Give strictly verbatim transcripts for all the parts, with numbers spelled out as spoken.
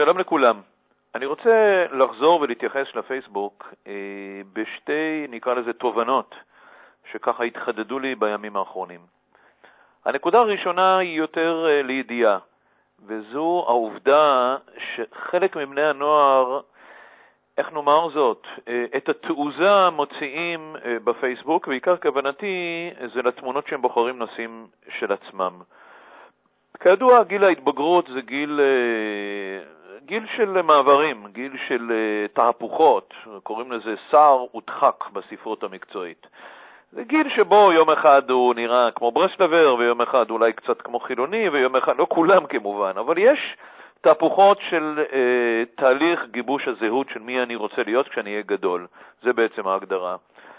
שלום לכולם. אני רוצה לחזור ולהתייחס לפייסבוק אה, בשתי, נקרא לזה, תובנות שככה התחדדו לי בימים האחרונים. הנקודה הראשונה היא יותר אה, לידיעה, וזו העובדה שחלק מבני הנוער, איך נאמר זאת, אה, את התעוזה מוציאים אה, בפייסבוק, ועיקר כוונתי זה לתמונות שהם בוחרים נושאים של עצמם. כידוע, גיל ההתבגרות זה גיל, גיל של מעברים, גיל של תהפוכות, קוראים לזה שר ודחק בספרות המקצועית. זה גיל שבו יום אחד הוא נראה כמו ברסלבר, ויום אחד אולי קצת כמו חילוני, ויום אחד, לא כולם כמובן, אבל יש תהפוכות של אה, תהליך גיבוש הזהות של מי אני רוצה להיות כשאני אהיה גדול. זה בעצם ההגדרה.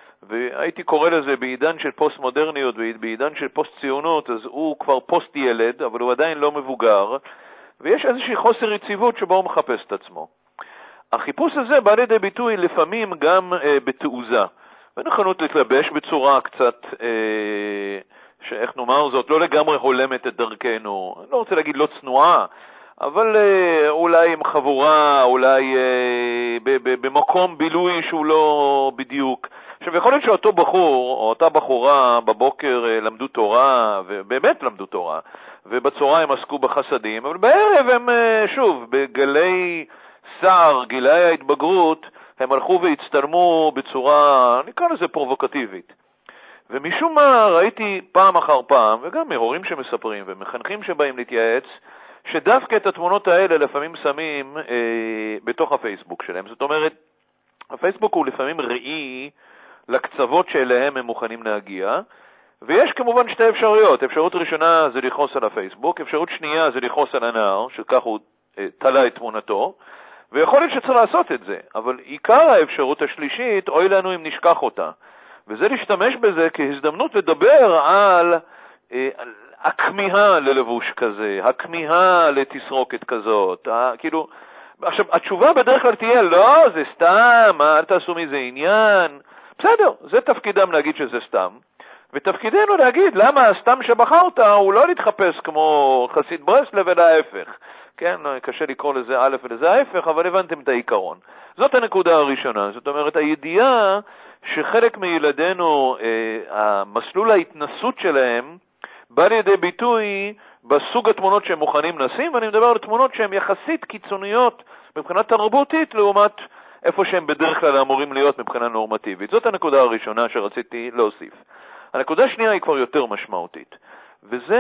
והייתי קורא לזה בעידן של פוסט-מודרניות, בעידן של פוסט-ציונות, אז הוא כבר פוסט-ילד, אבל הוא עדיין לא מבוגר, ויש איזושהי חוסר יציבות שבו הוא מחפש את עצמו. החיפוש הזה בא לידי ביטוי לפעמים גם אה, בתעוזה, ונכונות להתלבש בצורה קצת, אה, שאיך נאמר זאת, לא לגמרי הולמת את דרכנו, אני לא רוצה להגיד לא צנועה, אבל אה, אולי עם חבורה, אולי אה, במקום בילוי שהוא לא בדיוק. עכשיו, יכול להיות שאותו בחור, או אותה בחורה, בבוקר למדו תורה, ובאמת למדו תורה, ובצורה הם עסקו בחסדים, אבל בערב הם, שוב, בגלי סער, גילי ההתבגרות, הם הלכו והצטלמו בצורה, נקרא לזה פרובוקטיבית. ומשום מה ראיתי פעם אחר פעם, וגם מהורים שמספרים ומחנכים שבאים להתייעץ, שדווקא את התמונות האלה לפעמים שמים אה, בתוך הפייסבוק שלהם. זאת אומרת, הפייסבוק הוא לפעמים ראי לקצוות שאליהם הם מוכנים להגיע, ויש כמובן שתי אפשרויות. אפשרות ראשונה זה לכעוס על הפייסבוק, אפשרות שנייה זה לכעוס על הנער, שכך הוא אה, תלה את תמונתו, ויכול להיות שצריך לעשות את זה, אבל עיקר האפשרות השלישית, אוי לנו אם נשכח אותה, וזה להשתמש בזה כהזדמנות לדבר על, אה, על הכמיהה ללבוש כזה, הכמיהה לתסרוקת כזאת, ה, כאילו, עכשיו, התשובה בדרך כלל תהיה, לא, זה סתם, אל תעשו מזה עניין. בסדר, זה תפקידם להגיד שזה סתם, ותפקידנו להגיד למה הסתם שבחרת הוא לא להתחפש כמו חסיד ברסלב אלא ההפך. כן, קשה לקרוא לזה א' ולזה ההפך, אבל הבנתם את העיקרון. זאת הנקודה הראשונה, זאת אומרת, הידיעה שחלק מילדינו, אה, המסלול ההתנסות שלהם, בא לידי ביטוי בסוג התמונות שהם מוכנים לשים, ואני מדבר על תמונות שהן יחסית קיצוניות מבחינה תרבותית לעומת איפה שהם בדרך כלל אמורים להיות מבחינה נורמטיבית. זאת הנקודה הראשונה שרציתי להוסיף. הנקודה השנייה היא כבר יותר משמעותית, וזה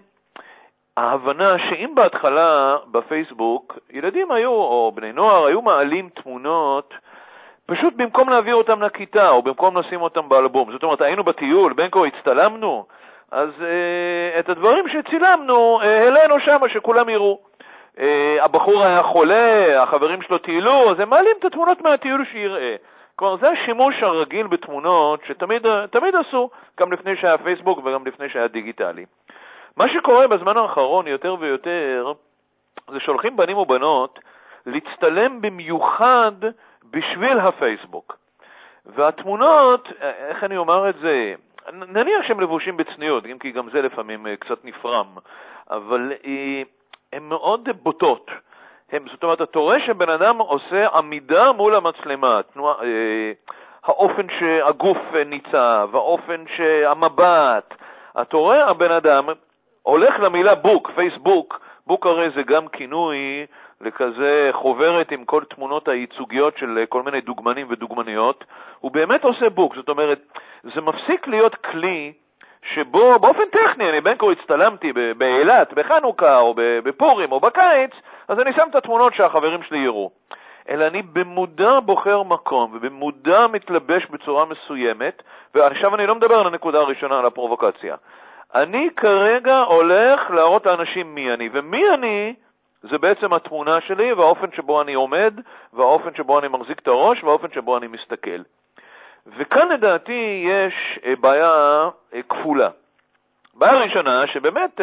ההבנה שאם בהתחלה בפייסבוק ילדים היו, או בני נוער, היו מעלים תמונות פשוט במקום להעביר אותם לכיתה, או במקום לשים אותם באלבום. זאת אומרת, היינו בטיול, בין כה הצטלמנו, אז אה, את הדברים שצילמנו, אה, העלינו שם שכולם יראו. אה, הבחור היה חולה, החברים שלו טיילו, אז הם מעלים את התמונות מהטיול שיראה. כלומר, זה השימוש הרגיל בתמונות שתמיד תמיד עשו, גם לפני שהיה פייסבוק וגם לפני שהיה דיגיטלי. מה שקורה בזמן האחרון יותר ויותר, זה שולחים בנים ובנות להצטלם במיוחד בשביל הפייסבוק. והתמונות, איך אני אומר את זה, נניח שהם לבושים בצניעות, אם כי גם זה לפעמים קצת נפרם, אבל הן מאוד בוטות. הם, זאת אומרת, אתה רואה שבן אדם עושה עמידה מול המצלמה, תנועה, אה, האופן שהגוף ניצב, האופן שהמבט, אתה רואה הבן אדם הולך למילה בוק, פייסבוק, בוק הרי זה גם כינוי לכזה חוברת עם כל תמונות הייצוגיות של כל מיני דוגמנים ודוגמניות, הוא באמת עושה בוק, זאת אומרת, זה מפסיק להיות כלי שבו באופן טכני, אני בין כה הצטלמתי באילת, בחנוכה או בפורים או בקיץ, אז אני שם את התמונות שהחברים שלי יראו. אלא אני במודע בוחר מקום ובמודע מתלבש בצורה מסוימת, ועכשיו אני לא מדבר על הנקודה הראשונה, על הפרובוקציה. אני כרגע הולך להראות לאנשים מי אני, ומי אני זה בעצם התמונה שלי והאופן שבו אני עומד, והאופן שבו אני מחזיק את הראש, והאופן שבו אני מסתכל. וכאן לדעתי יש בעיה כפולה. בעיה ראשונה שבאמת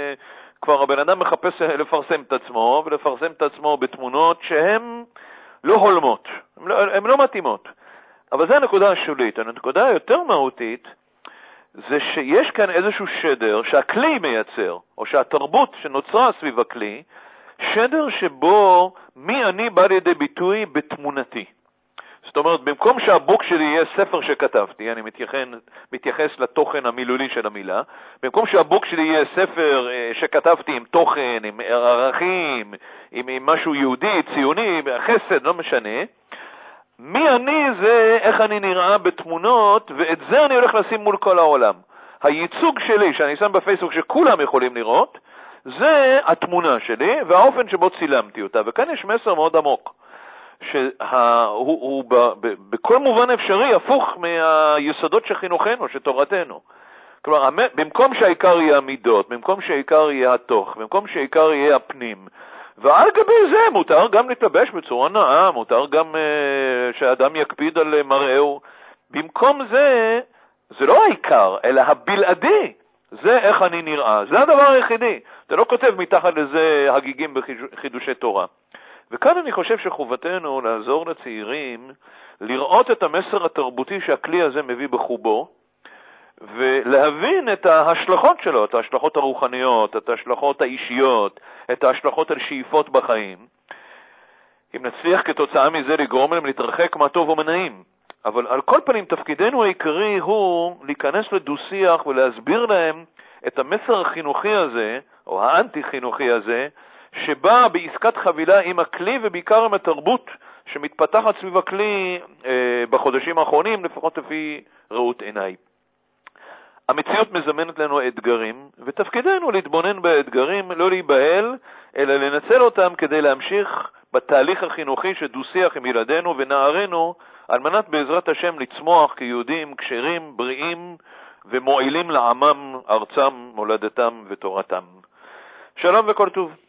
כבר הבן אדם מחפש לפרסם את עצמו, ולפרסם את עצמו בתמונות שהן לא הולמות, הן לא, הן לא מתאימות. אבל זה הנקודה השולית. הנקודה היותר מהותית זה שיש כאן איזשהו שדר שהכלי מייצר, או שהתרבות שנוצרה סביב הכלי, שדר שבו מי אני בא לידי ביטוי בתמונתי. זאת אומרת, במקום שהבוק שלי יהיה ספר שכתבתי, אני מתייחס, מתייחס לתוכן המילולי של המילה, במקום שהבוק שלי יהיה ספר שכתבתי עם תוכן, עם ערכים, עם, עם משהו יהודי, ציוני, חסד, לא משנה, מי אני זה איך אני נראה בתמונות, ואת זה אני הולך לשים מול כל העולם. הייצוג שלי, שאני שם בפייסבוק שכולם יכולים לראות, זה התמונה שלי והאופן שבו צילמתי אותה. וכאן יש מסר מאוד עמוק, שהוא הוא, ב, ב, בכל מובן אפשרי הפוך מהיסודות של חינוכנו, של תורתנו. כלומר, במקום שהעיקר יהיה המידות, במקום שהעיקר יהיה התוך, במקום שהעיקר יהיה הפנים, ועל גבי זה מותר גם להתלבש בצורה נאה, מותר גם uh, שהאדם יקפיד על מראהו. במקום זה, זה לא העיקר, אלא הבלעדי. זה איך אני נראה. זה הדבר היחידי. אתה לא כותב מתחת לזה הגיגים בחידושי תורה. וכאן אני חושב שחובתנו לעזור לצעירים לראות את המסר התרבותי שהכלי הזה מביא בחובו, ולהבין את ההשלכות שלו, את ההשלכות הרוחניות, את ההשלכות האישיות, את ההשלכות על שאיפות בחיים. אם נצליח כתוצאה מזה לגרום להם להתרחק מהטוב ומנעים. אבל על כל פנים תפקידנו העיקרי הוא להיכנס לדו-שיח ולהסביר להם את המסר החינוכי הזה, או האנטי-חינוכי הזה, שבא בעסקת חבילה עם הכלי ובעיקר עם התרבות שמתפתחת סביב הכלי אה, בחודשים האחרונים, לפחות לפי ראות עיניי. המציאות מזמנת לנו אתגרים, ותפקידנו להתבונן באתגרים, לא להיבהל, אלא לנצל אותם כדי להמשיך בתהליך החינוכי שדו-שיח עם ילדינו ונערינו, על מנת בעזרת השם לצמוח כיהודים כשרים, בריאים ומועילים לעמם, ארצם, מולדתם ותורתם. שלום וכל טוב.